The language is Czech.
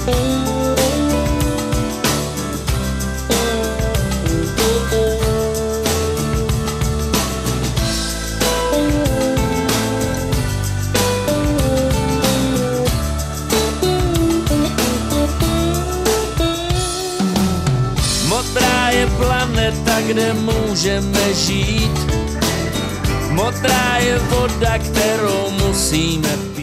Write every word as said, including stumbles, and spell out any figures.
Modrá je planeta, kde můžeme žít. Modrá je voda, kterou musíme